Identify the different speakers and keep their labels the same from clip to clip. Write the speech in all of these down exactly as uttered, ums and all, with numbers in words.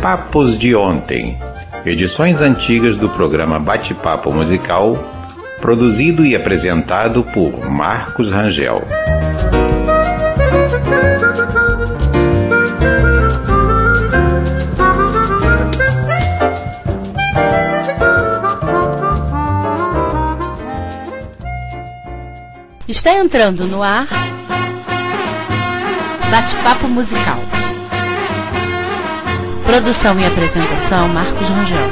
Speaker 1: Papos de Ontem, edições antigas do programa Bate-Papo Musical, produzido e apresentado por Marcos Rangel.
Speaker 2: Está entrando no ar Bate-Papo Musical. Produção e apresentação Marcos Rangel.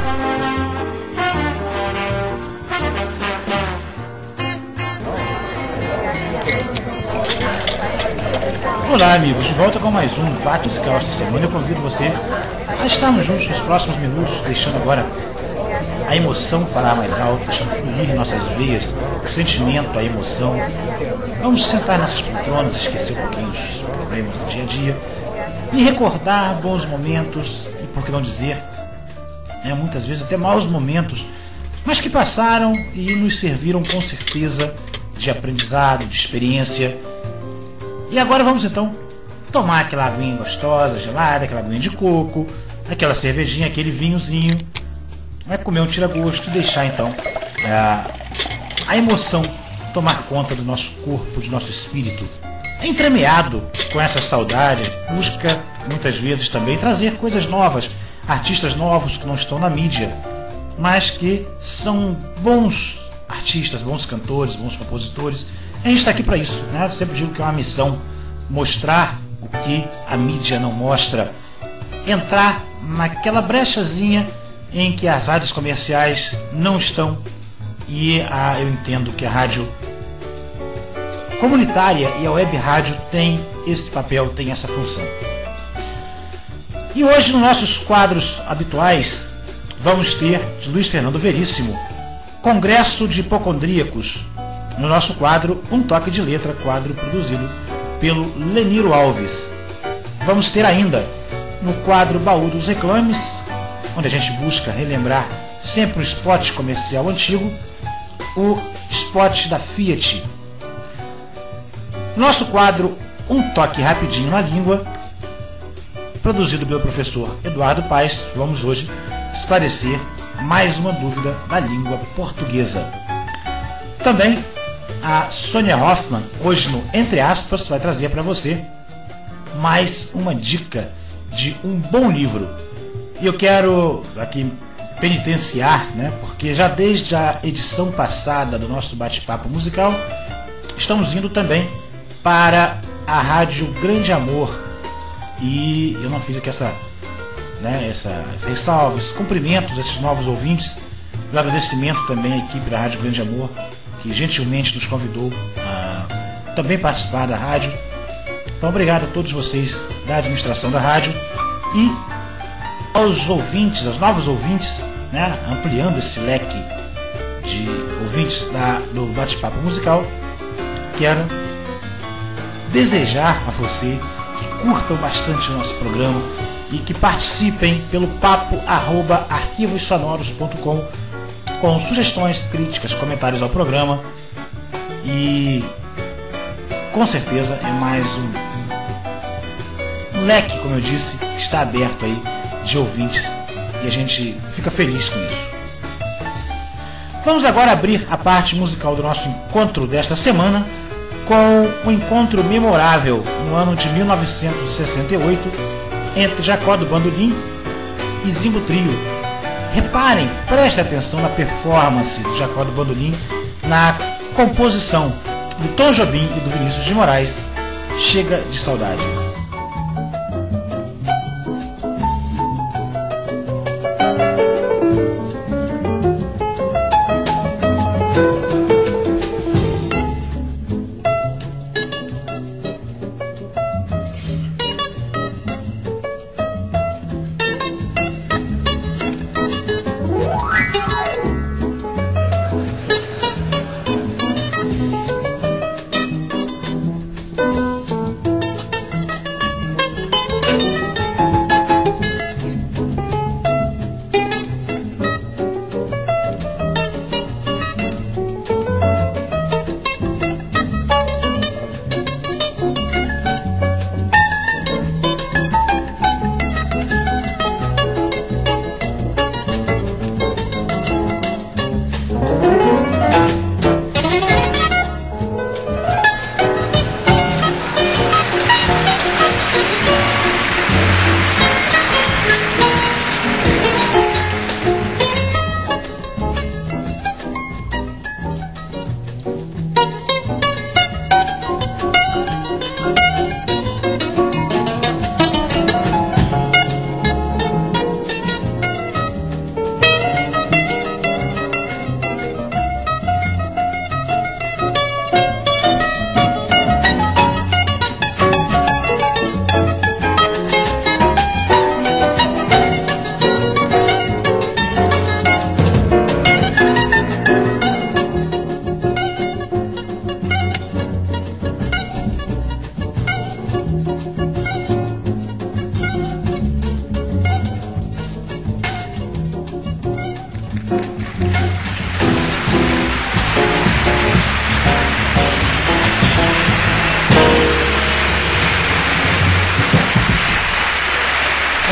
Speaker 3: Olá, amigos, de volta com mais um Bate Musical esta semana. Eu convido você a estarmos juntos nos próximos minutos, deixando agora a emoção falar mais alto, deixando fluir em nossas veias o sentimento, a emoção. Vamos sentar em nossas poltronas, esquecer um pouquinho os problemas do dia a dia e recordar bons momentos e, por que não dizer, é, muitas vezes até maus momentos, mas que passaram e nos serviram com certeza de aprendizado, de experiência. E agora vamos então tomar aquela aguinha gostosa, gelada, aquela aguinha de coco, aquela cervejinha, aquele vinhozinho. Vai comer um tira-gosto e deixar então a, a emoção tomar conta do nosso corpo, do nosso espírito. Entremeado com essa saudade, busca muitas vezes também trazer coisas novas, artistas novos que não estão na mídia, mas que são bons artistas, bons cantores, bons compositores. A gente está aqui para isso, né? Eu sempre digo que é uma missão mostrar o que a mídia não mostra, entrar naquela brechazinha em que as rádios comerciais não estão, e a, eu entendo que a rádio comunitária e a web rádio tem esse papel, tem essa função. E hoje, nos nossos quadros habituais, vamos ter, de Luiz Fernando Veríssimo, Congresso de Hipocondríacos, no nosso quadro Um Toque de Letra, quadro produzido pelo Leniro Alves. Vamos ter ainda, no quadro Baú dos Reclames, onde a gente busca relembrar sempre um spot comercial antigo, o spot da Fiat. Nosso quadro Um Toque Rapidinho na Língua, produzido pelo professor Eduardo Paes, vamos hoje esclarecer mais uma dúvida da língua portuguesa. Também a Sônia Hoffman, hoje no Entre Aspas, vai trazer para você mais uma dica de um bom livro. E eu quero aqui penitenciar, né, porque já desde a edição passada do nosso bate-papo musical, estamos indo também para a Rádio Grande Amor. E eu não fiz aqui essa, né, essa, essa ressalva, esses cumprimentos a esses novos ouvintes. O agradecimento também à equipe da Rádio Grande Amor, que gentilmente nos convidou a também participar da rádio. Então, obrigado a todos vocês da administração da rádio e aos ouvintes, aos novos ouvintes, né, ampliando esse leque de ouvintes da, do bate-papo musical. Quero desejar a você que curtam bastante o nosso programa e que participem pelo papo arroba arquivos sonoros ponto com com sugestões, críticas, comentários ao programa. E com certeza é mais um, um leque, como eu disse, que está aberto aí de ouvintes, e a gente fica feliz com isso. Vamos agora abrir a parte musical do nosso encontro desta semana com um encontro memorável no ano de mil novecentos e sessenta e oito entre Jacó do Bandolim e Zimbo Trio. Reparem, prestem atenção na performance do Jacó do Bandolim, na composição do Tom Jobim e do Vinícius de Moraes, Chega de Saudade.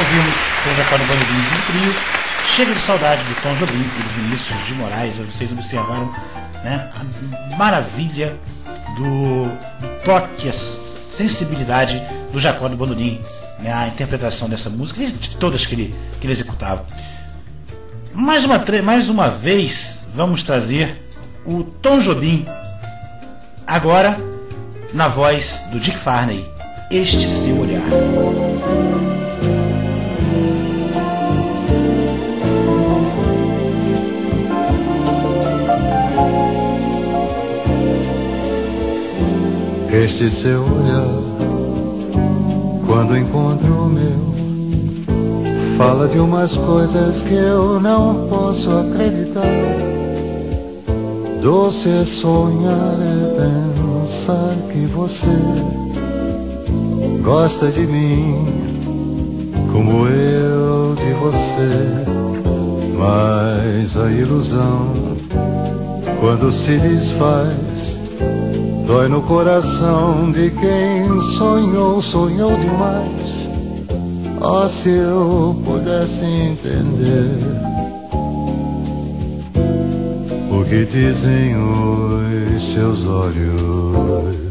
Speaker 3: ouvimos com o Jacó do Bandolim do Trio Chega de Saudade, do Tom Jobim e do Vinícius de Moraes. Vocês observaram, né, a maravilha do, do toque, a sensibilidade do Jacó do Bandolim, né, a interpretação dessa música e de todas que ele, que ele executava. Mais uma, mais uma vez vamos trazer o Tom Jobim, agora na voz do Dick Farney, Este Seu Olhar.
Speaker 4: Este seu olhar, quando encontro o meu, fala de umas coisas que eu não posso acreditar. Doce é sonhar, é pensar que você gosta de mim como eu de você. Mas a ilusão, quando se desfaz, dói no coração de quem sonhou, sonhou demais. Oh, se eu pudesse entender o que dizem os seus olhos.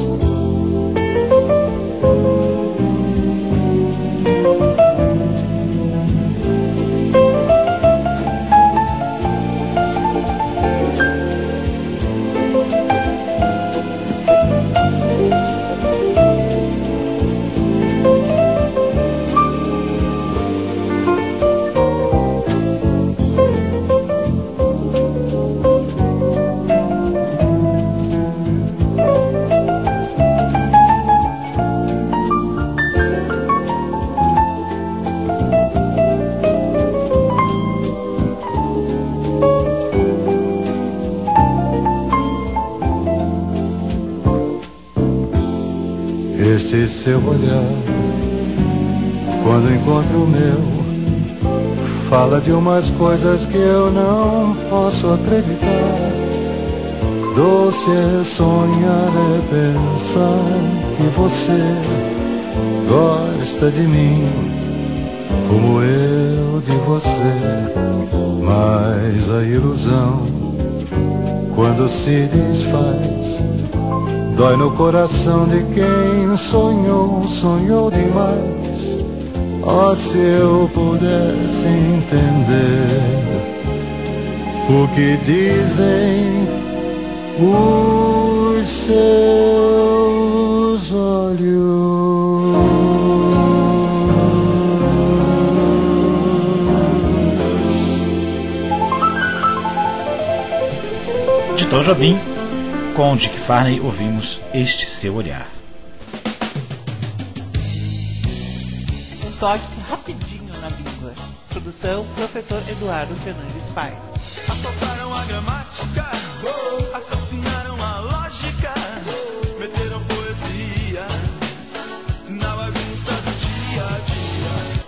Speaker 4: Este seu olhar, quando encontro o meu, fala de umas coisas que eu não posso acreditar. Doce é sonhar, é pensar que você gosta de mim como eu de você. Mas a ilusão, quando se desfaz, dói no coração de quem sonhou, sonhou demais. Oh, se eu pudesse entender o que dizem os seus olhos.
Speaker 3: De Tom Jobim, com Dick Farney, ouvimos Este Seu Olhar.
Speaker 5: Um toque rapidinho na língua. Produção, professor Eduardo Fernandes Paes.
Speaker 6: Assaltaram a gramática, oh, assassinaram a lógica, oh, meteram poesia na bagunça do dia a dia.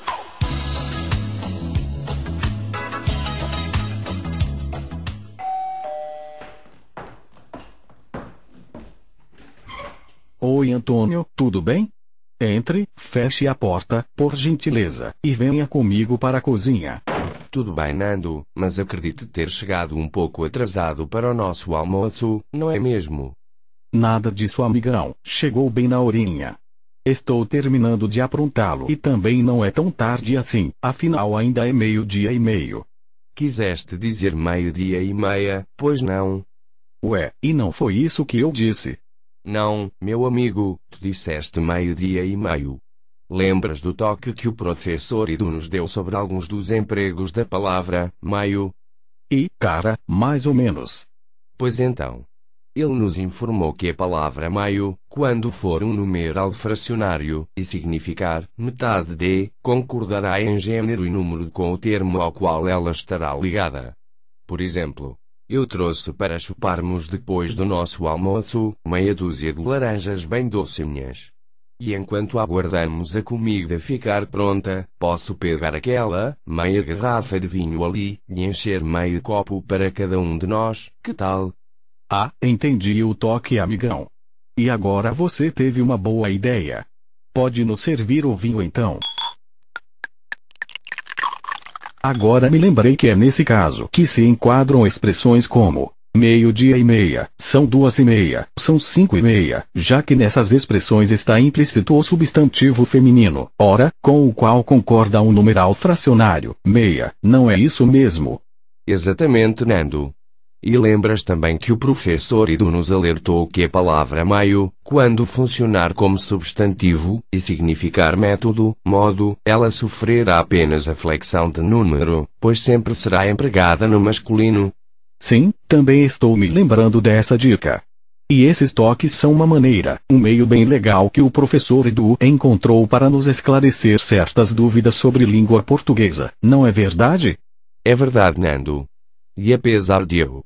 Speaker 7: Oi, Antônio, tudo bem? Entre, feche a porta, por gentileza, e venha comigo para a cozinha.
Speaker 8: Tudo bem, Nando, mas acredito ter chegado um pouco atrasado para o nosso almoço, não é mesmo?
Speaker 7: Nada disso, amigão, chegou bem na horinha. Estou terminando de aprontá-lo e também não é tão tarde assim, afinal ainda é meio-dia e meio.
Speaker 8: Quiseste dizer meio-dia e meia, pois não?
Speaker 7: Ué, e não foi isso que eu disse?
Speaker 8: Não, meu amigo, tu disseste meio-dia e meio. Lembras do toque que o professor Edu nos deu sobre alguns dos empregos da palavra meio?
Speaker 7: E, cara, mais ou menos.
Speaker 8: Pois então. Ele nos informou que a palavra meio, quando for um numeral fracionário, e significar metade de, concordará em gênero e número com o termo ao qual ela estará ligada. Por exemplo, eu trouxe para chuparmos depois do nosso almoço, meia dúzia de laranjas bem docinhas. E enquanto aguardamos a comida ficar pronta, posso pegar aquela, meia garrafa de vinho ali, e encher meio copo para cada um de nós, que tal?
Speaker 7: Ah, entendi o toque, amigão. E agora você teve uma boa ideia. Pode nos servir o vinho então? Agora me lembrei que é nesse caso que se enquadram expressões como meio-dia e meia, são duas e meia, são cinco e meia, já que nessas expressões está implícito o substantivo feminino, ora, com o qual concorda um numeral fracionário, meia, não é isso mesmo?
Speaker 8: Exatamente, Nando. E lembras também que o professor Edu nos alertou que a palavra meio, quando funcionar como substantivo, e significar método, modo, ela sofrerá apenas a flexão de número, pois sempre será empregada no masculino.
Speaker 7: Sim, também estou me lembrando dessa dica. E esses toques são uma maneira, um meio bem legal que o professor Edu encontrou para nos esclarecer certas dúvidas sobre língua portuguesa, não é verdade?
Speaker 8: É verdade, Nando. E apesar de eu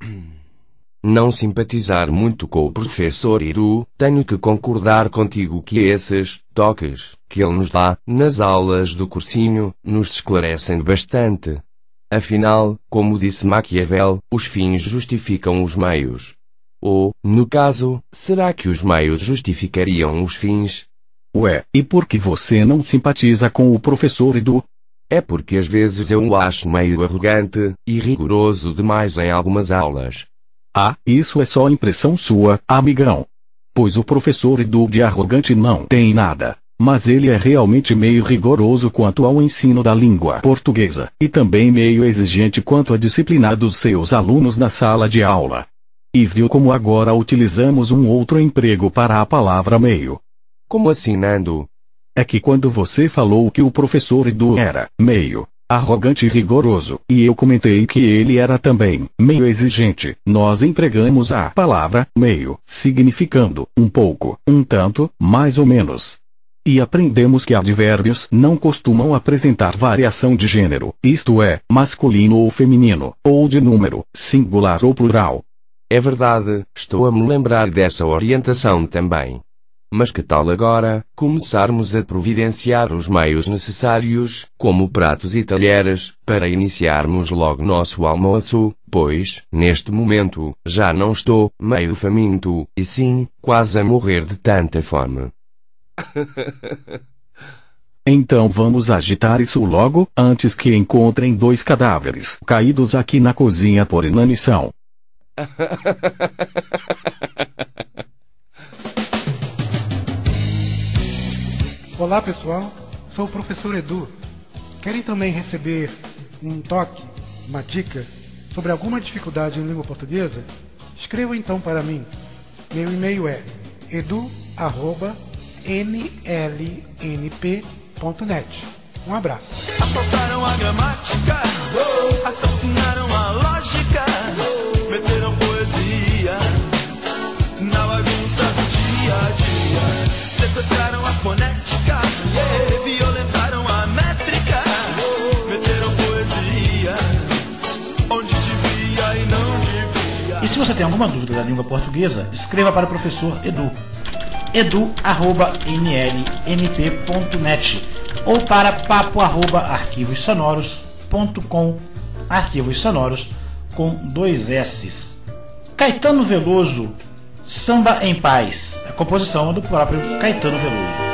Speaker 8: não simpatizar muito com o professor Edu, tenho que concordar contigo que esses toques que ele nos dá nas aulas do cursinho nos esclarecem bastante. Afinal, como disse Maquiavel, os fins justificam os meios. Ou, no caso, será que os meios justificariam os fins?
Speaker 7: Ué, e por que você não simpatiza com o professor Edu?
Speaker 8: É porque às vezes eu o acho meio arrogante e rigoroso demais em algumas aulas.
Speaker 7: Ah, isso é só impressão sua, amigão. Pois o professor Edu de arrogante não tem nada. Mas ele é realmente meio rigoroso quanto ao ensino da língua portuguesa, e também meio exigente quanto à disciplina dos seus alunos na sala de aula. E viu como agora utilizamos um outro emprego para a palavra meio.
Speaker 8: Como assim, Nando?
Speaker 7: É que quando você falou que o professor Edu era meio arrogante e rigoroso, e eu comentei que ele era também meio exigente, nós empregamos a palavra meio, significando um pouco, um tanto, mais ou menos. E aprendemos que advérbios não costumam apresentar variação de gênero, isto é, masculino ou feminino, ou de número, singular ou plural.
Speaker 8: É verdade, estou a me lembrar dessa orientação também. Mas que tal agora, começarmos a providenciar os meios necessários, como pratos e talheres, para iniciarmos logo nosso almoço, pois, neste momento, já não estou meio faminto, e sim, quase a morrer de tanta fome.
Speaker 7: Então vamos agitar isso logo, antes que encontrem dois cadáveres caídos aqui na cozinha por inanição.
Speaker 9: Olá pessoal, sou o professor Edu. Querem também receber um toque, uma dica, sobre alguma dificuldade em língua portuguesa? Escrevam então para mim. Meu e-mail é edu arroba n l n p ponto net. Um abraço.
Speaker 6: Assaltaram a gramática, assassinaram a lógica, meteram poesia na bagunça do dia a dia, sequestraram a fonética, violentaram a métrica, meteram poesia onde devia e não devia.
Speaker 3: E se você tem alguma dúvida da língua portuguesa, escreva para o professor Edu. edu arroba n l n p ponto net ou para papo arroba arquivos sonoros ponto com, arquivos sonoros com dois S's. Caetano Veloso, Samba em Paz, a composição do próprio Caetano Veloso.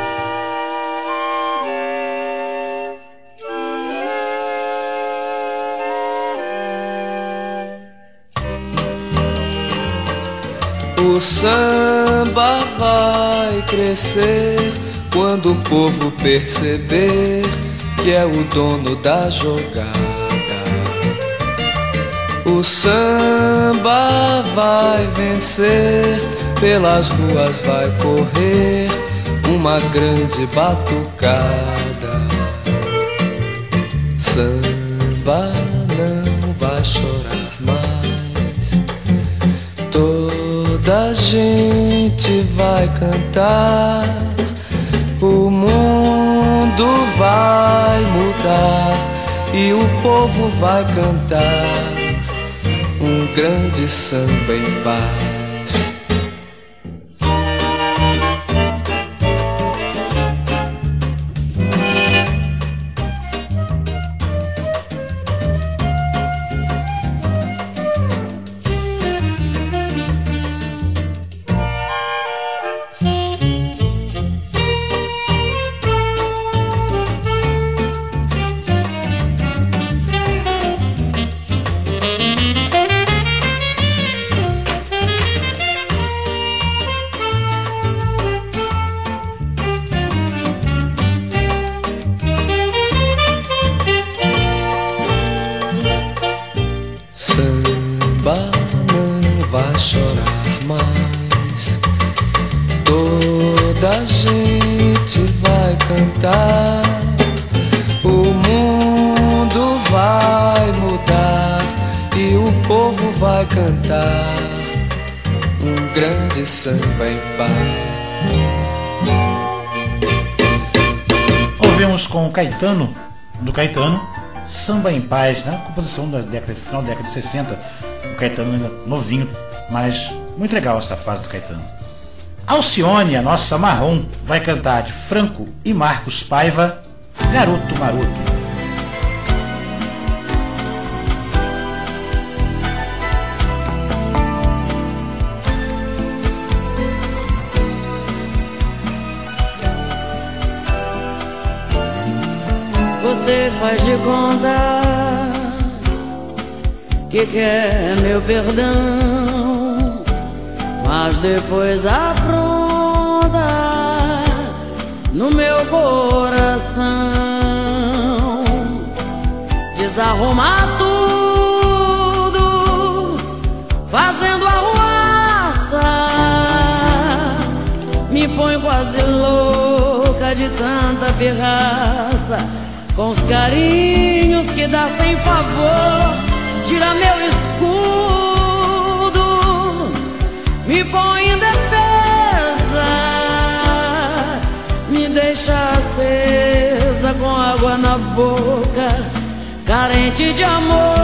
Speaker 10: O samba vai crescer quando o povo perceber que é o dono da jogada. O samba vai vencer, pelas ruas vai correr uma grande batucada. Samba não vai chorar mais, toda a gente vai cantar, o mundo vai mudar e o povo vai cantar um grande samba em paz. gente vai cantar, o mundo vai mudar e o povo vai cantar um grande samba em paz.
Speaker 3: Ouvimos com Caetano, do Caetano, Samba em Paz, né? Composição da década, final da década de sessenta. O Caetano ainda novinho, mas muito legal essa fase do Caetano. Alcione, a nossa marrom, vai cantar de Franco e Marcos Paiva, Garoto Maroto.
Speaker 11: Você faz de conta que quer meu perdão, mas depois afronta no meu coração, desarruma tudo, fazendo arruaça, me põe quase louca de tanta pirraça. Com os carinhos que dá sem favor, tira meu escudo, me põe em defesa, me deixa acesa com água na boca, carente de amor.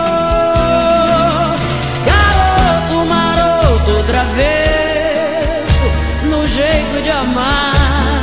Speaker 11: Garoto maroto, travesso, no jeito de amar,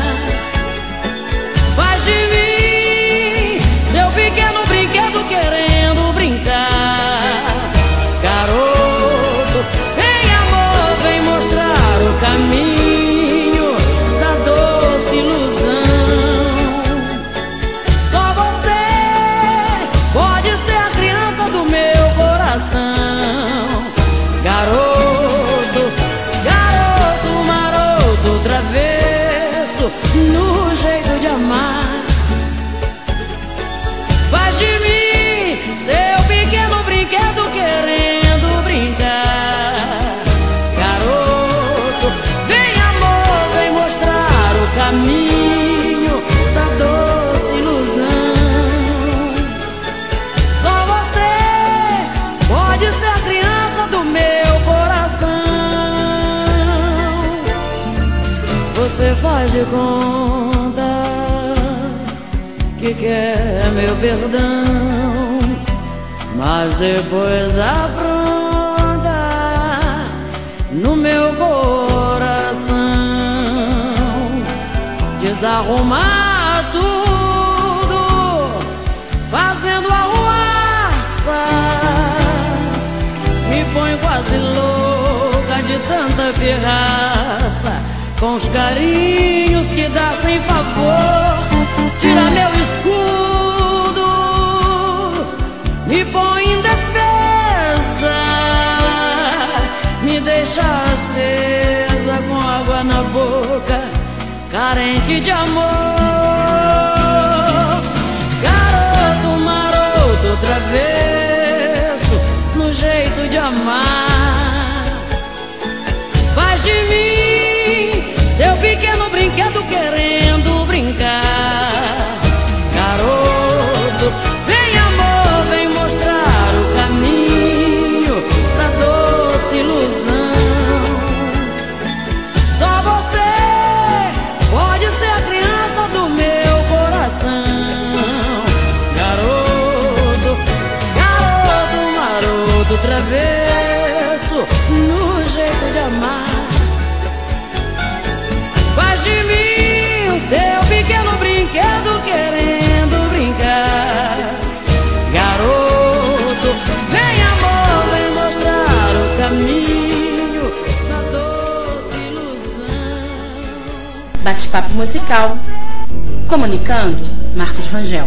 Speaker 11: faz de mim pequeno brinquedo querendo brincar. Garoto, vem amor, vem mostrar o caminho da doce ilusão. Só você pode ser a criança do meu coração. Garoto, garoto maroto, travesso, no jeito de amar, faz de mim seu pequeno brinquedo querendo brincar. Garoto, vem amor, vem mostrar o caminho da doce ilusão. Só você pode ser a criança do meu coração. Você faz de conta que quer meu perdão, mas depois afronta no meu coração, desarruma tudo, fazendo arruaça, me põe quase louca de tanta pirraça. Com os carinhos que dá sem favor, tira meu escudo, me põe em defesa, me deixa acesa com água na boca, carente de amor. Garoto maroto, travesso, no jeito de amar, faz de mim seu pequeno brinquedo querendo brincar. Garoto, vem amor, vem mostrar o caminho da doce ilusão. Só você pode ser a criança do meu coração. Garoto, garoto maroto, travesso, no jeito de amar, faz de mim o seu pequeno brinquedo querendo brincar. Garoto, vem amor, vem mostrar o caminho da doce ilusão.
Speaker 2: Bate-papo musical. Comunicando, Marcos Rangel.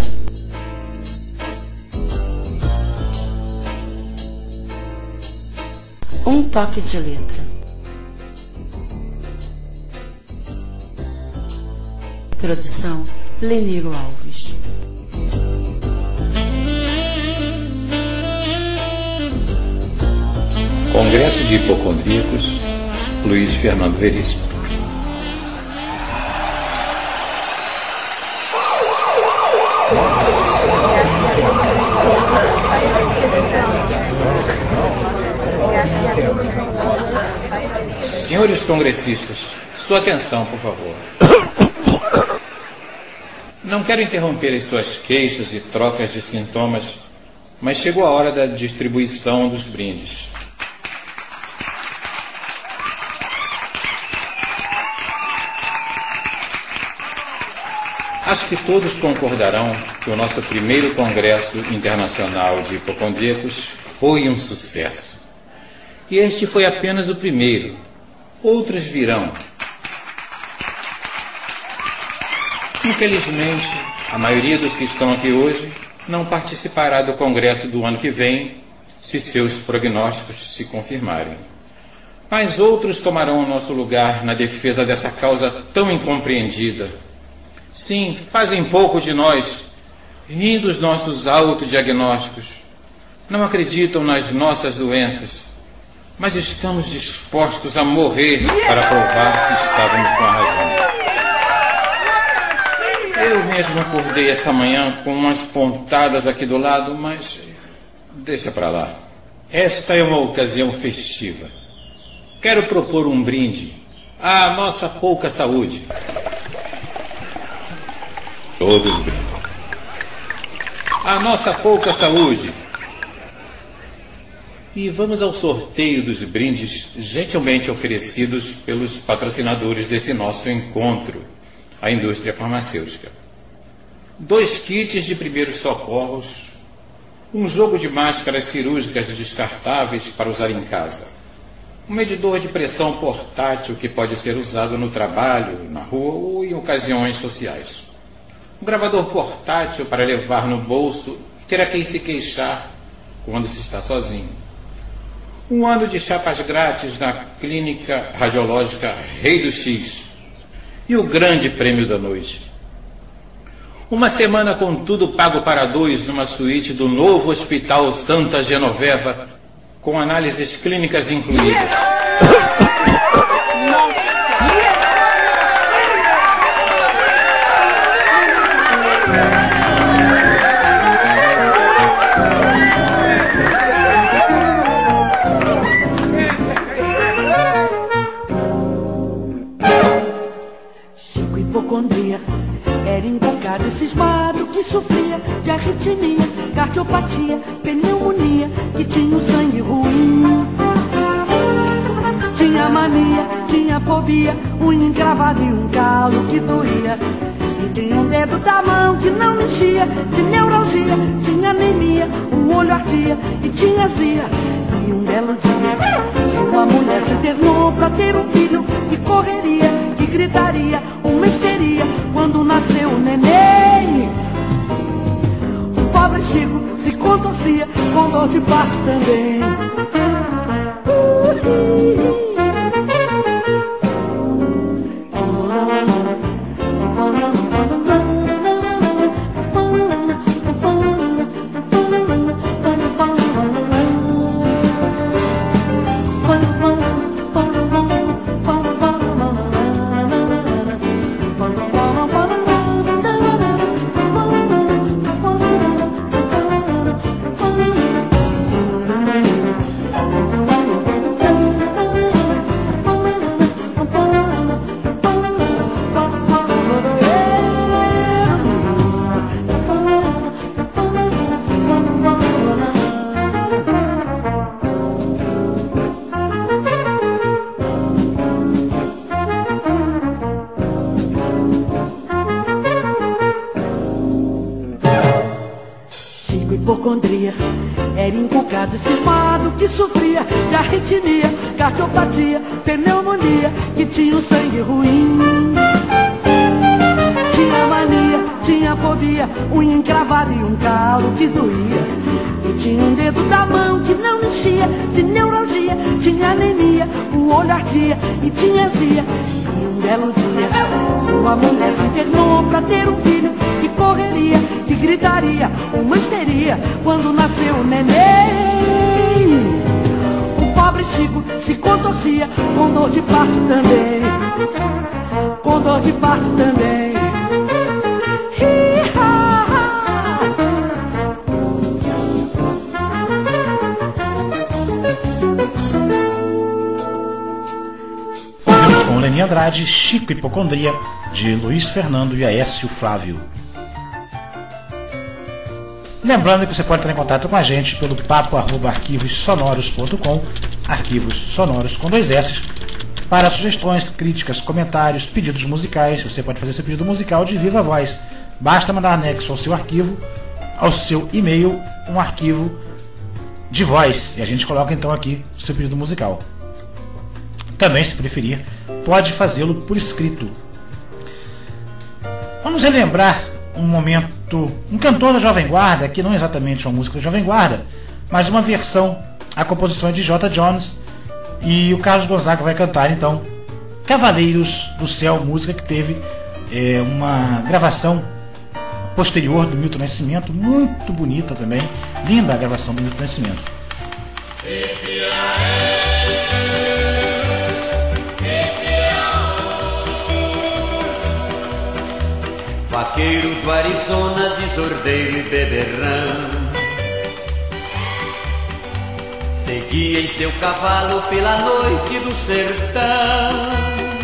Speaker 2: Um toque de letra. Produção Leniro Alves.
Speaker 1: Congresso de Hipocondríacos, Luiz Fernando Veríssimo. Senhores congressistas, sua atenção, por favor. Não quero interromper as suas queixas e trocas de sintomas, mas chegou a hora da distribuição dos brindes. Acho que todos concordarão que o nosso primeiro Congresso Internacional de Hipocondríacos foi um sucesso. E este foi apenas o primeiro. Outros virão. Infelizmente, a maioria dos que estão aqui hoje não participará do Congresso do ano que vem, se seus prognósticos se confirmarem. Mas outros tomarão o nosso lugar na defesa dessa causa tão incompreendida. Sim, fazem pouco de nós, riem dos nossos autodiagnósticos, não acreditam nas nossas doenças, mas estamos dispostos a morrer para provar que estávamos com a razão. Eu mesmo acordei essa manhã com umas pontadas aqui do lado, mas deixa para lá. Esta é uma ocasião festiva. Quero propor um brinde à nossa pouca saúde. Todos brindam. A nossa pouca saúde. E vamos ao sorteio dos brindes gentilmente oferecidos pelos patrocinadores desse nosso encontro, a indústria farmacêutica. Dois kits de primeiros socorros, um jogo de máscaras cirúrgicas descartáveis para usar em casa, um medidor de pressão portátil que pode ser usado no trabalho, na rua ou em ocasiões sociais. Um gravador portátil para levar no bolso e ter a quem se queixar quando se está sozinho. Um ano de chapas grátis na clínica radiológica Rei do X. E o grande prêmio da noite. Uma semana com tudo pago para dois numa suíte do novo Hospital Santa Genoveva, com análises clínicas incluídas.
Speaker 11: Chico hipocondria, era invocado e cismado, que sofria de arritmia, cardiopatia, pneumonia, que tinha o sangue ruim. Tinha mania, tinha fobia, unha encravada e um calo que doía. E tinha um dedo da mão que não mexia, de neuralgia, tinha anemia, o olho ardia e tinha azia. E um belo dia, sua mulher se internou pra ter um filho que correria, que gritaria, uma histeria quando nasceu o neném. O pobre Chico se contorcia com dor de parto também. Hipocondria, era inculcado e cismado, que sofria de arritmia, cardiopatia, pneumonia, que tinha o sangue ruim. Tinha mania, tinha fobia, unha encravada e um calo que doía. E tinha um dedo da mão que não mexia, de neuralgia, tinha anemia, o olho ardia e tinha azia. E um belo dia, sua mulher se internou pra ter um filho que correria, que gritaria, uma histeria quando nasceu o neném. O pobre Chico se contorcia com dor de parto também, com dor de parto também.
Speaker 3: Maria Andrade, Chico Hipocondria, de Luiz Fernando e Aécio Flávio. Lembrando que você pode entrar em contato com a gente pelo papo arroba arquivos sonoros ponto com, arquivos sonoros com dois S, para sugestões, críticas, comentários, pedidos musicais. Você pode fazer seu pedido musical de viva voz. Basta mandar anexo ao seu arquivo, ao seu e-mail, um arquivo de voz, e a gente coloca então aqui o seu pedido musical. Também, se preferir, pode fazê-lo por escrito. Vamos relembrar um momento, um cantor da Jovem Guarda, que não é exatamente uma música da Jovem Guarda, mas uma versão, a composição é de J. Jones, e o Carlos Gonzaga vai cantar então Cavaleiros do Céu, música que teve é, uma gravação posterior do Milton Nascimento, muito bonita também, linda a gravação do Milton Nascimento.
Speaker 12: Vaqueiro do Arizona, desordeiro e beberrão, seguia em seu cavalo pela noite do sertão.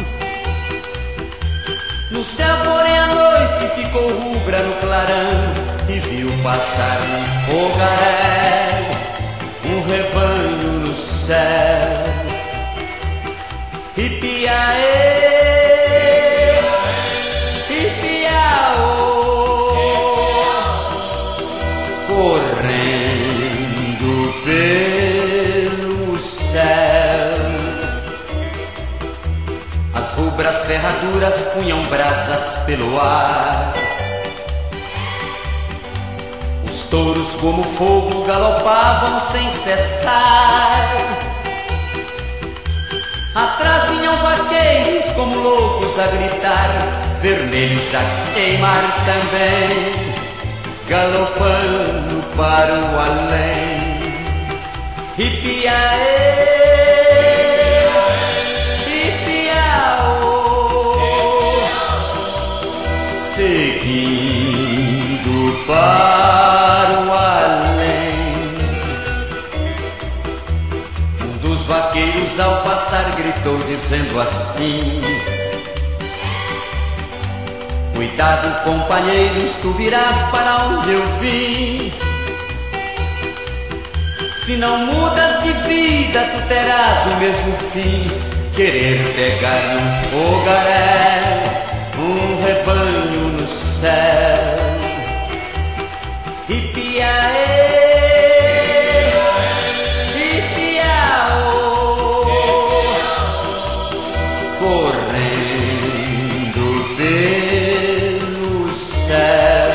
Speaker 12: No céu, porém, a noite ficou rubra no clarão, e viu passar um fogaréu, um rebanho no céu. Ipiaê, Ipiaô, correndo pelo céu. As rubras ferraduras punham brasas pelo ar. Os touros como fogo galopavam sem cessar. Atrás vinham vaqueiros como loucos a gritar, vermelhos a queimar também, galopando para o além. Ipiaê, seguindo para o além. Um dos vaqueiros ao passar gritou dizendo assim: cuidado, companheiros, tu virás para onde eu vim. Se não mudas de vida, tu terás o mesmo fim. Querer pegar num fogaréu um rebanho no céu. Ipiaê, Ipiaô, correndo pelo céu.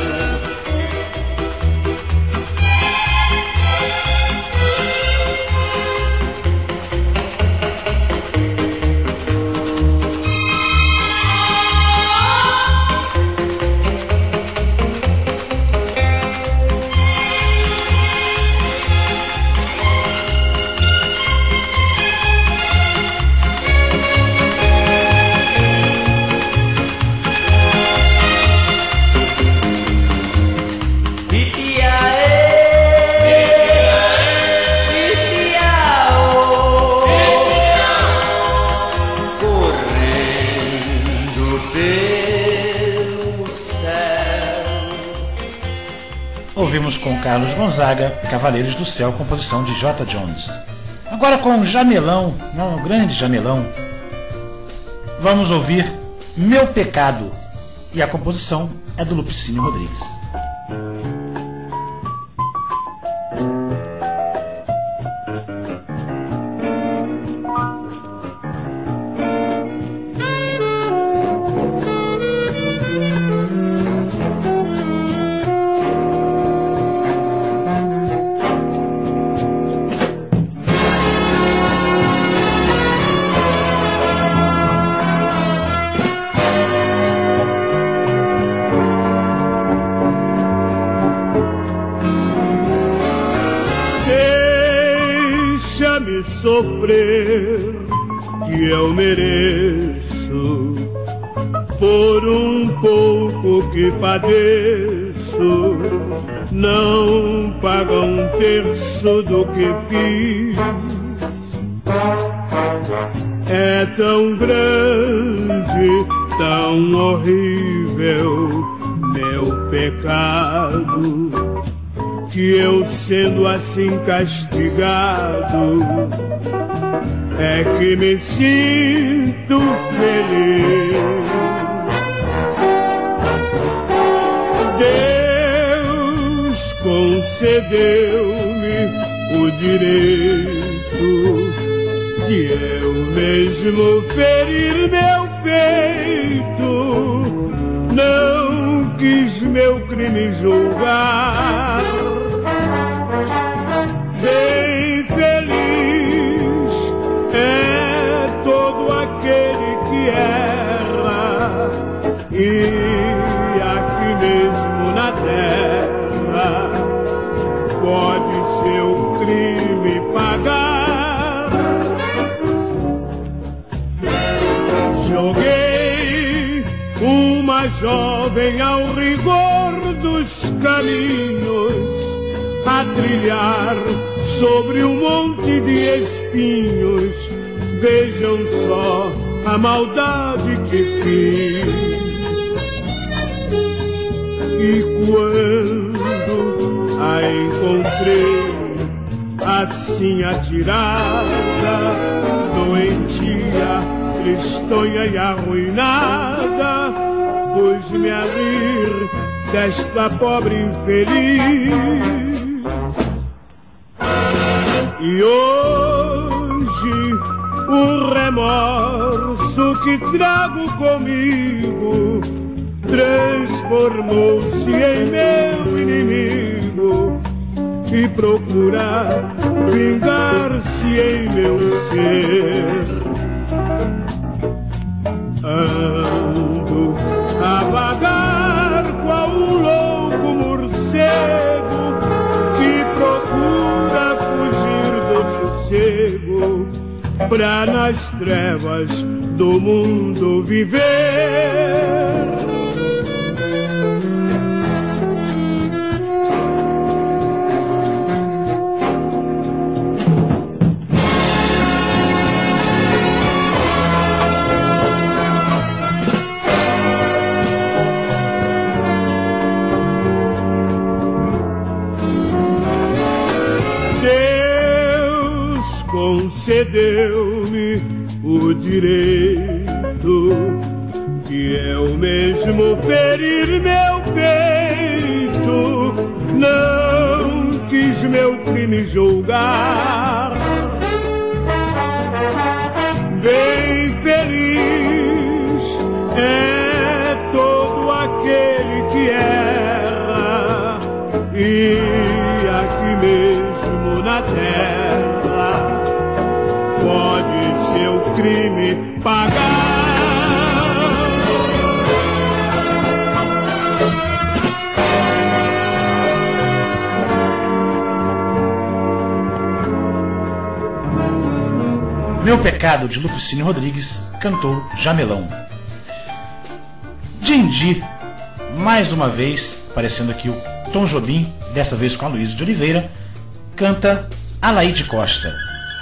Speaker 3: Ouvimos com Carlos Gonzaga, Cavaleiros do Céu, composição de J. Jones. Agora com o Jamelão, não, o grande Jamelão, vamos ouvir Meu Pecado, e a composição é do Lupicínio Rodrigues.
Speaker 13: Sofrer que eu mereço por um pouco que padeço, não paga um terço do que fiz. é tão grande, tão horrível meu pecado, que eu, sendo assim castigado, é que me sinto feliz. Deus concedeu-me o direito de eu mesmo ferir meu peito. Não quis meu crime julgar. Bem feliz é todo aquele que erra, e aqui mesmo na terra pode seu crime pagar. Joguei uma jovem ao rigor dos caminhos, a trilhar sobre um monte de espinhos. Vejam só a maldade que fiz. E quando a encontrei assim atirada, doentia, tristonha e arruinada, pus-me a rir desta pobre infeliz. E hoje o remorso que trago comigo transformou-se em meu inimigo e procura vingar-se em meu ser. Ando a vagar qual um louco morcego que procura fugir do sossego, pra nas trevas do mundo viver. Concedeu-me o direito de eu mesmo ferir meu peito. Não quis meu crime julgar. Bem feliz é todo aquele que erra, e aqui mesmo na terra pode seu crime pagar.
Speaker 3: Meu Pecado, de Lupicínio Rodrigues, cantou Jamelão. Dindi, mais uma vez, aparecendo aqui o Tom Jobim, dessa vez com a Luísa de Oliveira, canta Alaide Costa.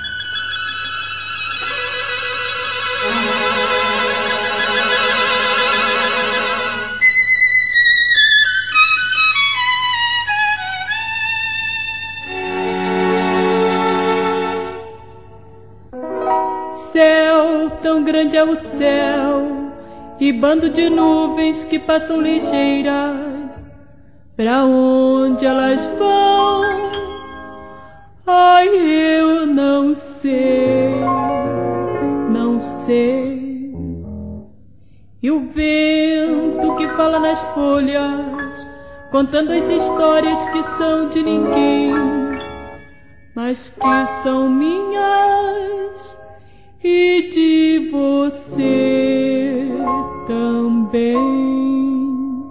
Speaker 14: Céu, tão grande é o céu, e bando de nuvens que passam ligeiras, pra onde elas vão? Ai, eu não sei, não sei. E o vento que fala nas folhas, contando as histórias que são de ninguém, mas que são minhas e de você também.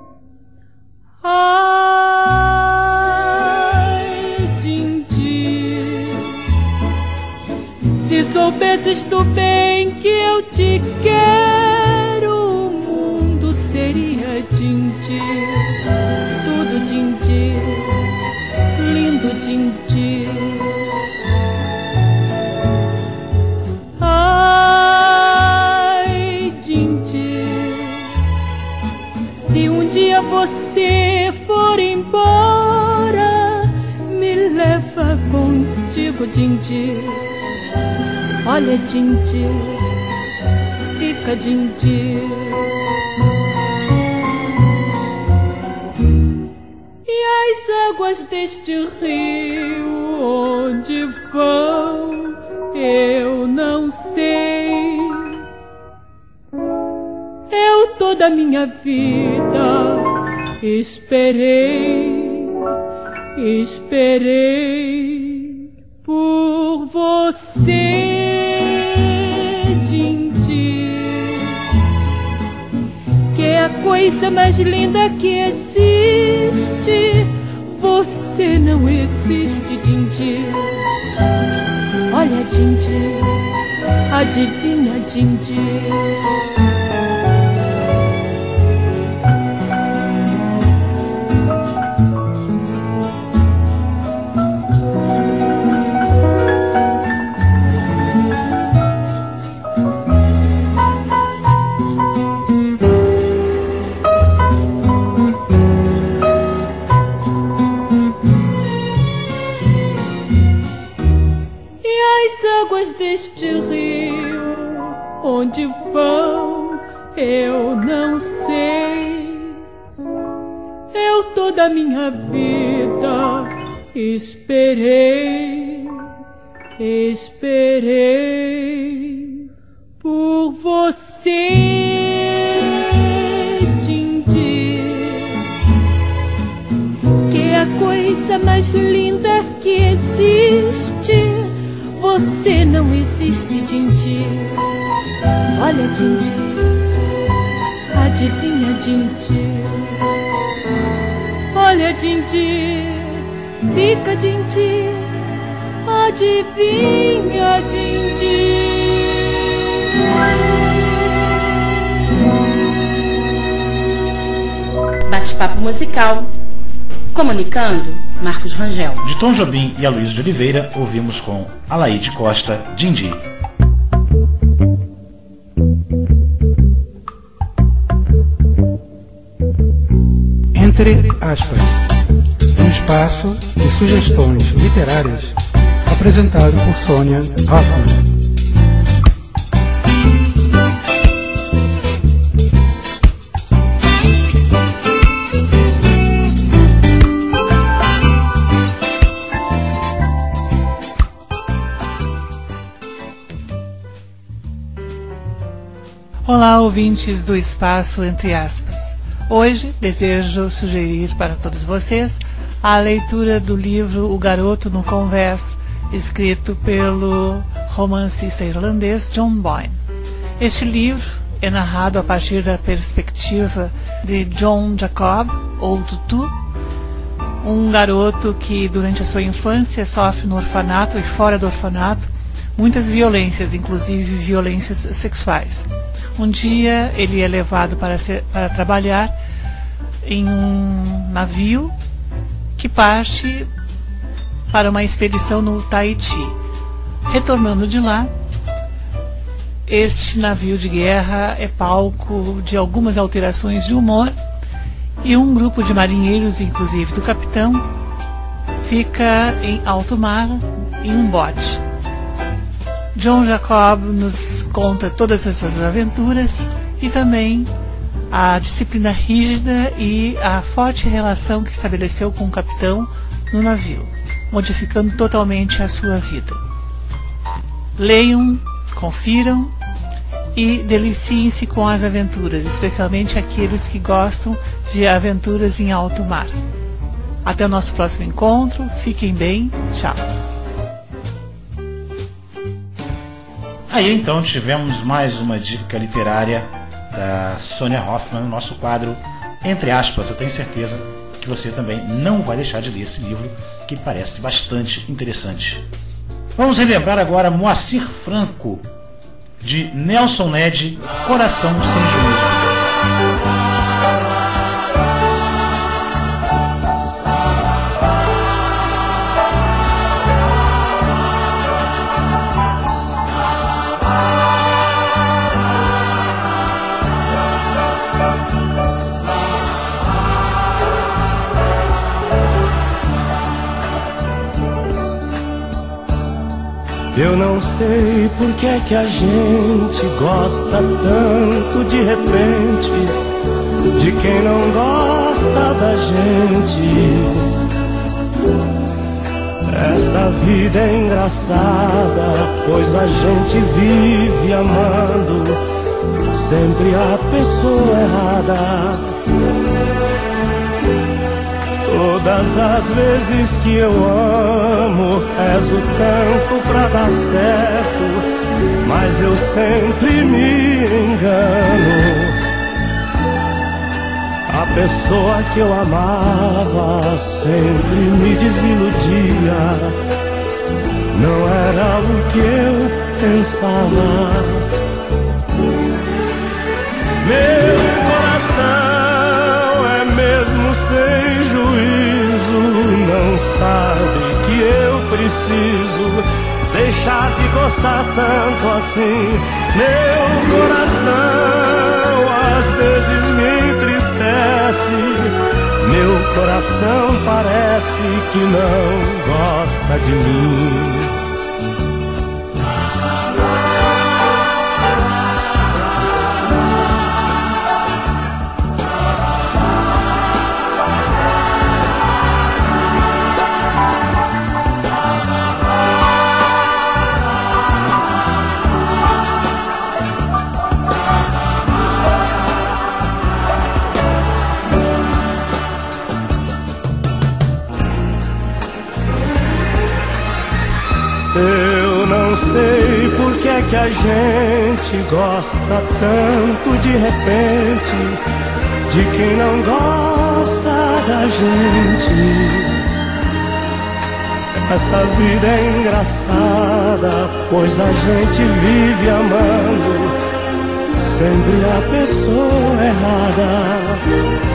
Speaker 14: Ai, Dindi, se soubesses do bem que eu te quero, o mundo seria Dindi, tudo Dindi, lindo Dindi. Ah, Se um dia você for embora, me leva contigo, Dindi. Olha, Dindi, fica, Dindi. E as águas deste rio onde vão, eu não sei. Eu toda a minha vida esperei, esperei por você, Dindi, que é a coisa mais linda que existe. Você não existe, Dindi. Olha, Dindi, adivinha, Dindi. Deste rio onde vão, eu não sei. Eu toda a minha vida esperei, esperei por você, Dindi, que é a coisa mais linda que existe. Você não existe, Dindi. Olha, Dindi, adivinha, Dindi. Olha, Dindi, fica, Dindi. Adivinha, Dindi.
Speaker 2: Bate-papo musical. Comunicando, Marcos Rangel.
Speaker 3: De Tom Jobim e Aloysio de Oliveira, ouvimos com Alaide Costa, Dindi.
Speaker 9: Entre aspas, um espaço de sugestões literárias apresentado por Sônia Hoffman.
Speaker 15: Olá, ouvintes do Espaço Entre Aspas. Hoje desejo sugerir para todos vocês a leitura do livro O Garoto no Convés, escrito pelo romancista irlandês John Boyne. Este livro é narrado a partir da perspectiva de John Jacob, ou Tutu, um garoto que durante a sua infância sofre no orfanato e fora do orfanato muitas violências, inclusive violências sexuais. Um dia ele é levado para, ser, para trabalhar em um navio que parte para uma expedição no Tahiti. Retornando de lá, este navio de guerra é palco de algumas alterações de humor e um grupo de marinheiros, inclusive do capitão, fica em alto mar em um bote. John Jacob nos conta todas essas aventuras e também a disciplina rígida e a forte relação que estabeleceu com o capitão no navio, modificando totalmente a sua vida. Leiam, confiram e deliciem-se com as aventuras, especialmente aqueles que gostam de aventuras em alto mar. Até o nosso próximo encontro, fiquem bem, tchau.
Speaker 3: Aí então tivemos mais uma dica literária da Sônia Hoffman no nosso quadro Entre Aspas. Eu tenho certeza que você também não vai deixar de ler esse livro, que parece bastante interessante. Vamos relembrar agora Moacir Franco, de Nelson Ned, Coração Sem Juízo.
Speaker 16: Eu não sei por que é que a gente gosta tanto de repente de quem não gosta da gente. Esta vida é engraçada, pois a gente vive amando sempre a pessoa errada. Todas as vezes que eu amo, rezo tanto pra dar certo, mas eu sempre me engano. A pessoa que eu amava sempre me desiludia. Não era o que eu pensava. Meu coração é mesmo sem juízo, não sabe que eu preciso deixar de gostar tanto assim. Meu coração às vezes me entristece. Meu coração parece que não gosta de mim. Eu não sei por que é que a gente gosta tanto de repente de quem não gosta da gente. Essa vida é engraçada, pois a gente vive amando sempre a pessoa errada.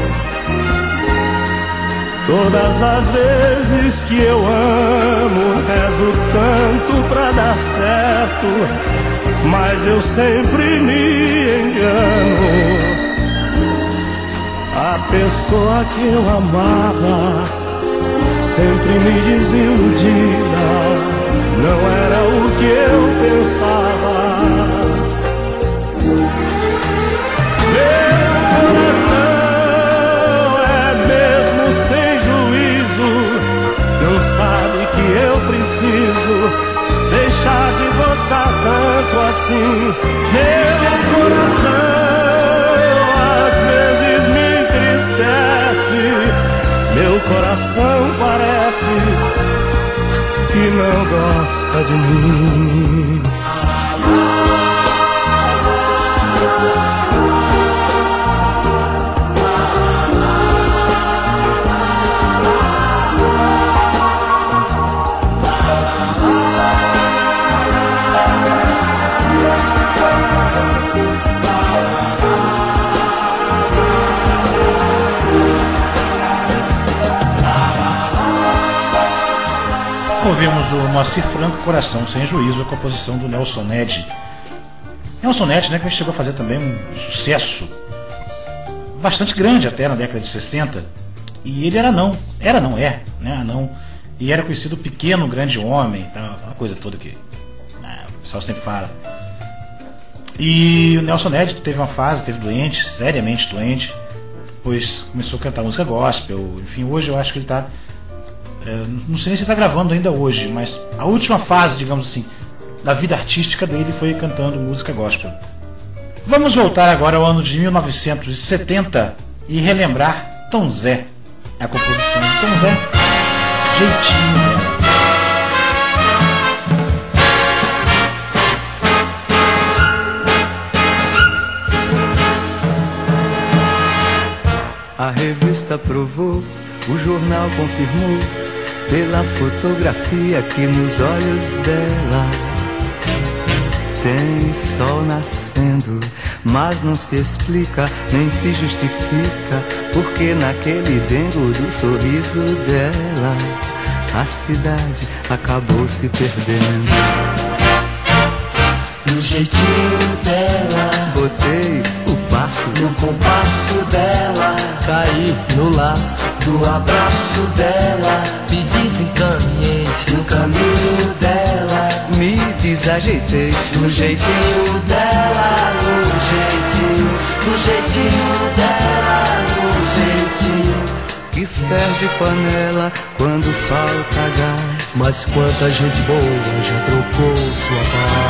Speaker 16: Todas as vezes que eu amo, rezo tanto pra dar certo, mas eu sempre me engano. A pessoa que eu amava sempre me desiludia. Não era o que eu pensava. Meu coração não sabe que eu preciso deixar de gostar tanto assim. Meu coração às vezes me entristece. Meu coração parece que não gosta de mim.
Speaker 3: Ouvimos o Moacir Franco, Coração Sem Juízo, a composição do Nelson Ned. Nelson Ned, né, que chegou a fazer também um sucesso bastante grande até na década de sessenta. E ele era não, era não é, né, anão. E era conhecido pequeno, grande homem, tá, uma coisa toda que né, o pessoal sempre fala. E o Nelson Ned teve uma fase, teve doente, seriamente doente, depois começou a cantar música gospel. Enfim, hoje eu acho que ele está... É, não sei se ele está gravando ainda hoje, mas a última fase, digamos assim, da vida artística dele foi cantando música gospel. Vamos voltar agora ao ano de mil novecentos e setenta e relembrar Tom Zé, a composição de Tom Zé, Jeitinho dela.
Speaker 10: A revista provou, o jornal confirmou, pela fotografia que nos olhos dela tem sol nascendo, mas não se explica, nem se justifica, porque naquele dengo do sorriso dela a cidade acabou se perdendo.
Speaker 17: No jeitinho dela,
Speaker 10: botei o passo
Speaker 17: no compasso dela,
Speaker 10: caí no laço
Speaker 17: do abraço dela,
Speaker 10: me desencaminhei
Speaker 17: no caminho dela.
Speaker 10: me desajeitei.
Speaker 17: No jeitinho dela, no jeitinho, no jeitinho dela, no jeitinho.
Speaker 10: Que ferve panela quando falta gás.
Speaker 16: Mas quanta gente boa já trocou sua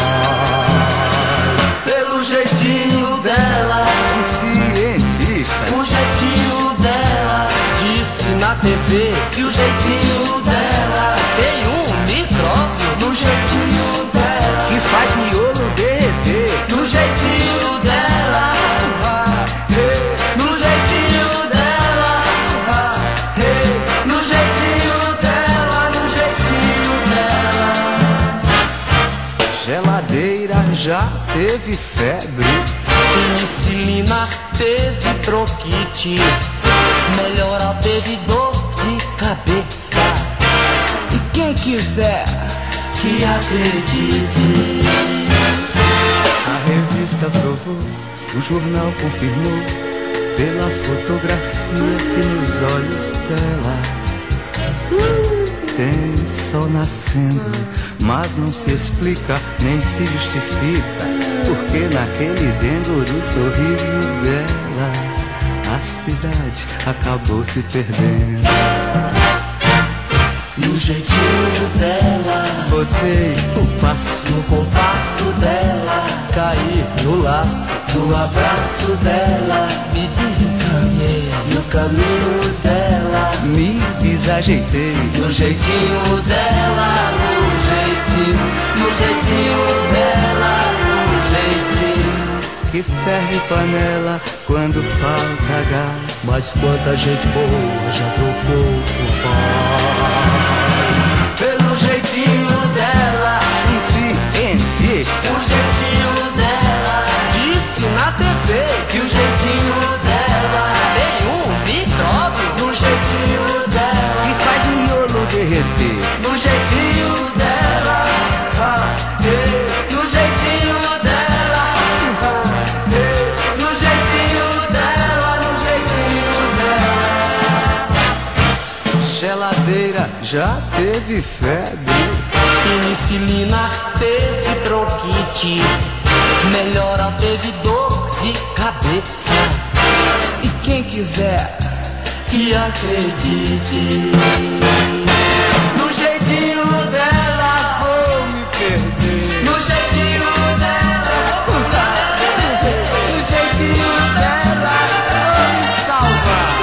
Speaker 16: paz.
Speaker 17: Pelo jeitinho dela,
Speaker 10: cientista.
Speaker 17: O jeitinho dela,
Speaker 16: disse na T V.
Speaker 17: E o jeitinho dela
Speaker 16: tem um micróbio.
Speaker 17: No jeitinho dela,
Speaker 10: que faz miolo derreter.
Speaker 17: No jeitinho dela, no jeitinho dela, no jeitinho dela, no jeitinho dela.
Speaker 10: Geladeira já teve febre.
Speaker 16: Penicilina teve bronquite.
Speaker 17: Melhoral teve dor de cabeça.
Speaker 10: E quem quiser
Speaker 17: que acredite.
Speaker 10: A revista provou, o jornal confirmou, pela fotografia que nos olhos dela tem sol nascendo, mas não se explica, nem se justifica, porque naquele dengo do sorriso dela a cidade acabou se perdendo.
Speaker 17: No jeitinho dela,
Speaker 10: botei o passo
Speaker 17: no compasso dela,
Speaker 16: caí no laço,
Speaker 17: no abraço dela,
Speaker 16: me desencaminhei
Speaker 17: no caminho dela,
Speaker 10: me desajeitei.
Speaker 17: No jeitinho dela, no jeitinho, no jeitinho dela, no jeitinho.
Speaker 10: Que ferve panela quando falta gás.
Speaker 16: Mas quanta gente boa já trocou sua paz.
Speaker 17: Pelo jeitinho dela,
Speaker 10: cientista.
Speaker 17: O jeitinho dela,
Speaker 16: disse na T V.
Speaker 17: Que o jeitinho dela
Speaker 16: tem um micróbio.
Speaker 17: No jeitinho dela,
Speaker 10: que faz miolo derreter.
Speaker 17: No jeitinho dela, ah, yeah. No jeitinho dela, ah, yeah. No jeitinho dela, no jeitinho dela.
Speaker 10: Geladeira já teve febre.
Speaker 16: Penicilina teve bronquite.
Speaker 17: Melhoral teve dor de cabeça.
Speaker 10: E quem quiser
Speaker 17: que acredite. No jeitinho dela
Speaker 10: vou me perder.
Speaker 17: No jeitinho dela vou me perder. No jeitinho dela vou me salvar.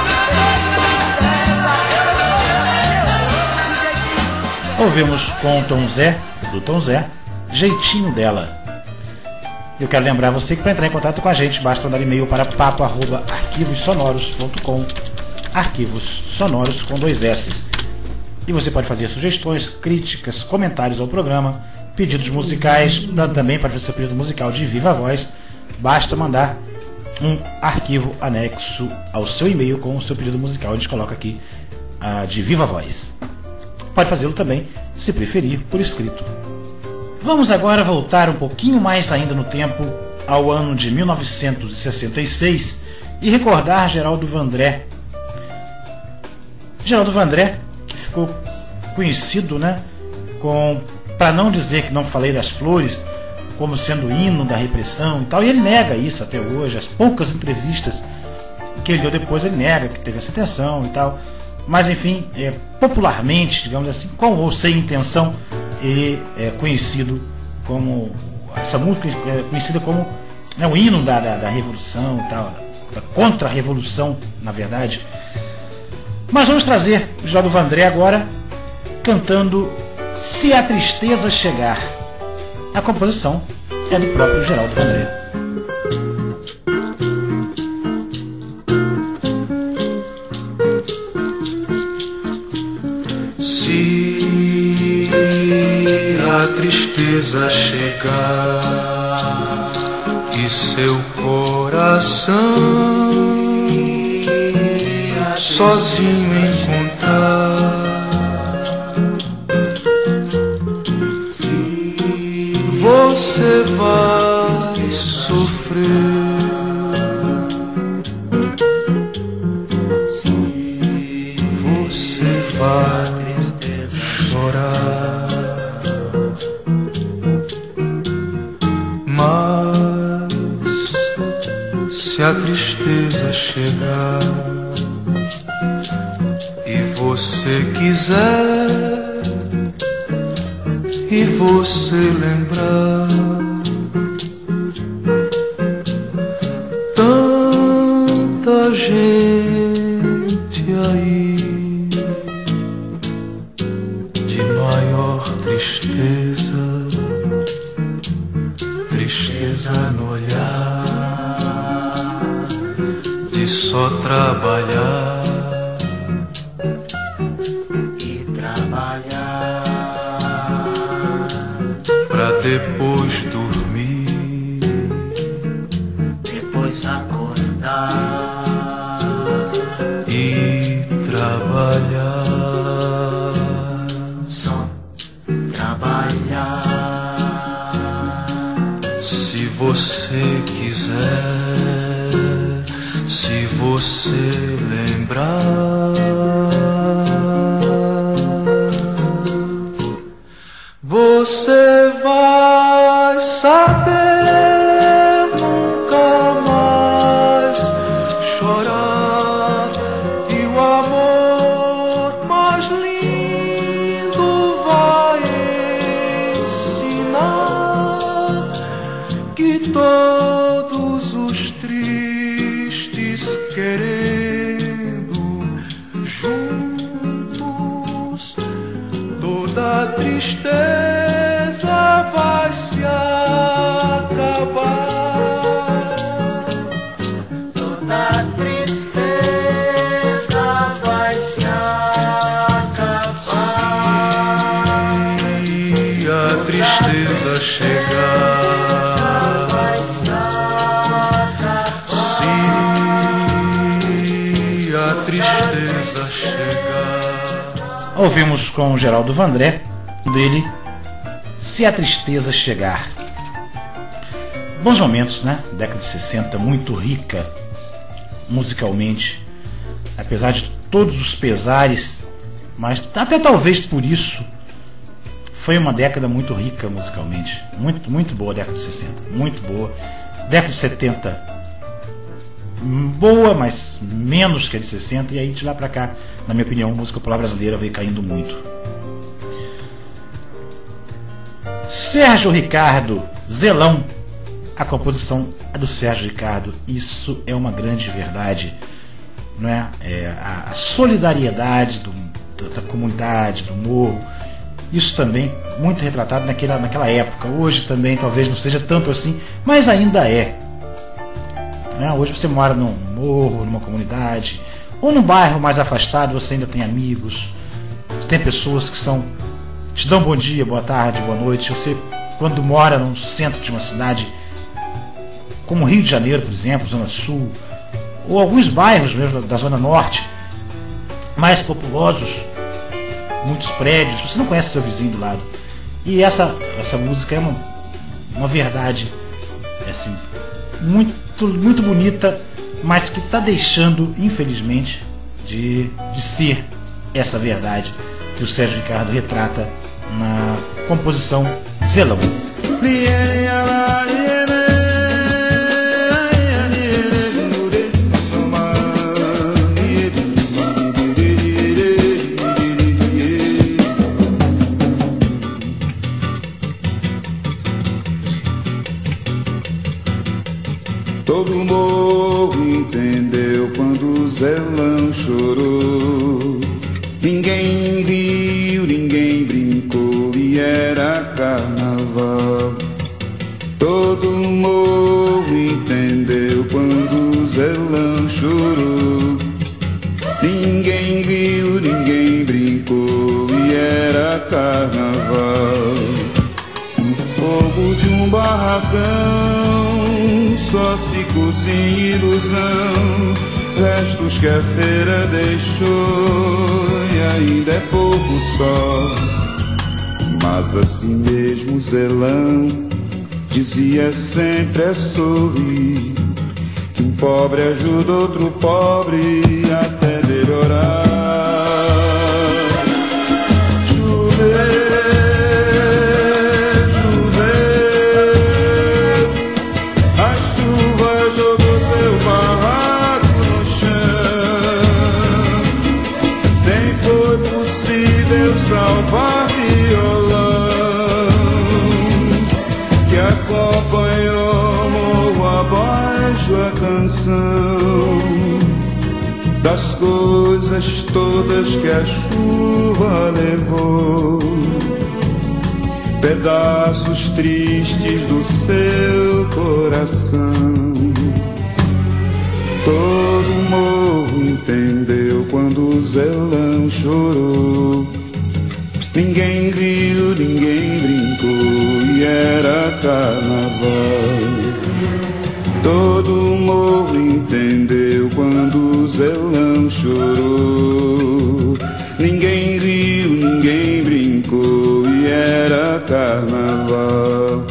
Speaker 3: Ouvimos com o Tom Zé, do Tom Zé, Jeitinho dela. Eu quero lembrar você que para entrar em contato com a gente basta mandar e-mail para papo arroba arquivos sonoros ponto com, arquivos sonoros com dois S. E você pode fazer sugestões, críticas, comentários ao programa, pedidos musicais, pra, também para fazer seu pedido musical de viva voz. Basta mandar um arquivo anexo ao seu e-mail com o seu pedido musical. A gente coloca aqui uh, de viva voz. Pode fazê-lo também, se preferir, por escrito. Vamos agora voltar um pouquinho mais ainda no tempo, ao ano de mil novecentos e sessenta e seis, e recordar Geraldo Vandré. Geraldo Vandré, que ficou conhecido, né, com, para não dizer que não falei das flores, como sendo o hino da repressão e tal, e ele nega isso até hoje. As poucas entrevistas que ele deu depois, ele nega que teve essa intenção e tal. Mas enfim, é, popularmente, digamos assim, com ou sem intenção, ele é conhecido como, essa música é conhecida como, né, o hino da, da, da revolução e tal, da contra-revolução, na verdade. Mas vamos trazer o Geraldo Vandré agora cantando Se a Tristeza Chegar. A composição é do próprio Geraldo Vandré.
Speaker 4: Se a tristeza chegar e seu coração sozinho encontrar, você vai sofrer. Você vai chorar. a tristeza chegar e você quiser e você lembrar tanta gente aí de maior tristeza, tristeza no olhar, de só trabalhar
Speaker 10: e trabalhar
Speaker 4: pra depois dormir,
Speaker 10: depois acordar
Speaker 4: e trabalhar,
Speaker 10: só trabalhar.
Speaker 4: Se você quiser, se você lembrar, você vai saber nunca mais chorar, e o amor mais lindo vai ensinar que todos os tristes querendo juntos, toda tristeza vai se acabar,
Speaker 10: toda tristeza vai se acabar.
Speaker 4: Se a tristeza chegar, se a tristeza chegar.
Speaker 3: Ouvimos com o Geraldo Vandré, dele Se a Tristeza Chegar. Bons momentos, né? Década de sessenta, muito rica musicalmente, apesar de todos os pesares, mas até talvez por isso foi uma década muito rica musicalmente. Muito, muito boa a década de sessenta, muito boa. Década de setenta, boa, mas menos que a de sessenta, e aí de lá pra cá, na minha opinião, a música popular brasileira veio caindo muito. Sérgio Ricardo, Zelão. A composição é do Sérgio Ricardo. Isso é uma grande verdade, não é? É a, a solidariedade do, da, da comunidade, do morro. Isso também muito retratado naquela, naquela época. Hoje também talvez não seja tanto assim, mas ainda é. Não é? Hoje você mora num morro, numa comunidade, ou num bairro mais afastado, você ainda tem amigos, você tem pessoas que são, te dão bom dia, boa tarde, boa noite. Você, quando mora no centro de uma cidade como Rio de Janeiro, por exemplo, Zona Sul, ou alguns bairros mesmo da Zona Norte, mais populosos, muitos prédios, você não conhece seu vizinho do lado. E essa, essa música é uma, uma verdade assim, muito, muito bonita, mas que está deixando, infelizmente, de, de ser essa verdade que o Sérgio Ricardo retrata na composição Zelão.
Speaker 18: Todo morro entendeu quando o Zelão chorou. Ninguém riu, ninguém brincou e era carnaval. Todo morro entendeu quando o Zelão chorou. Ninguém riu, ninguém brincou e era carnaval. No fogo de um barracão só se cozinha ilusão, restos que a feira deixou, e ainda é pouco só. Mas assim mesmo Zelão dizia sempre a sorrir, que um pobre ajuda outro pobre até melhorar. Chover, chover, a chuva jogou seu barco das coisas todas que a chuva levou, pedaços tristes do seu coração. Todo o morro entendeu quando o Zelão chorou. Ninguém riu, ninguém brincou e era carnaval. Todo o morro entendeu quando o Zelão chorou. Ninguém riu, ninguém brincou e era carnaval.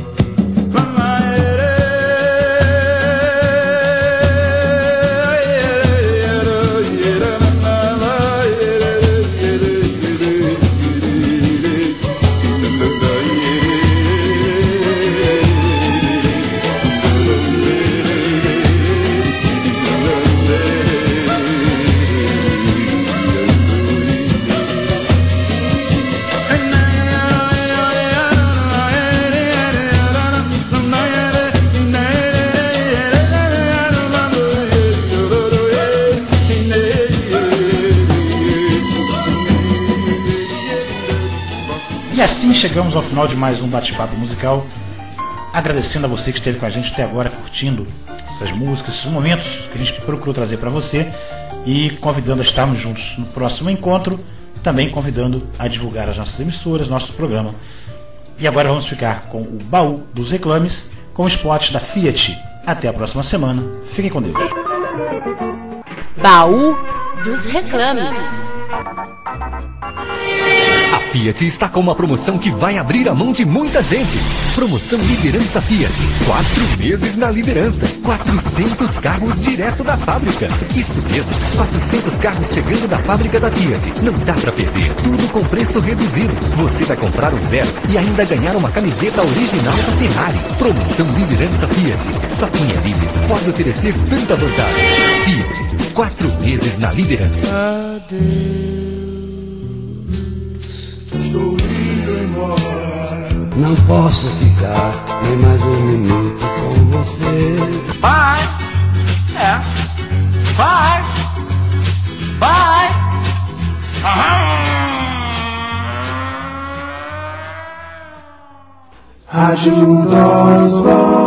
Speaker 3: E assim chegamos ao final de mais um bate-papo musical, agradecendo a você que esteve com a gente até agora, curtindo essas músicas, esses momentos que a gente procurou trazer para você e convidando a estarmos juntos no próximo encontro, também convidando a divulgar as nossas emissoras, nosso programa. E agora vamos ficar com o Baú dos Reclames, com os spots da Fiat. Até a próxima semana, fiquem com Deus.
Speaker 2: Baú dos Reclames.
Speaker 19: A Fiat está com uma promoção que vai abrir a mão de muita gente. Promoção Liderança Fiat. Quatro meses na liderança. quatrocentos carros direto da fábrica. Isso mesmo, quatrocentos carros chegando da fábrica da Fiat. Não dá pra perder. Tudo com preço reduzido. Você vai comprar um zero e ainda ganhar uma camiseta original da Ferrari. Promoção Liderança Fiat. Só quem é líder pode oferecer tanta vantagem. Fiat. Quatro meses na liderança.
Speaker 6: Adeus. Estou indo embora.
Speaker 10: Não posso ficar nem mais um minuto com você.
Speaker 17: Vai, é, vai, vai.
Speaker 6: Rádio Nós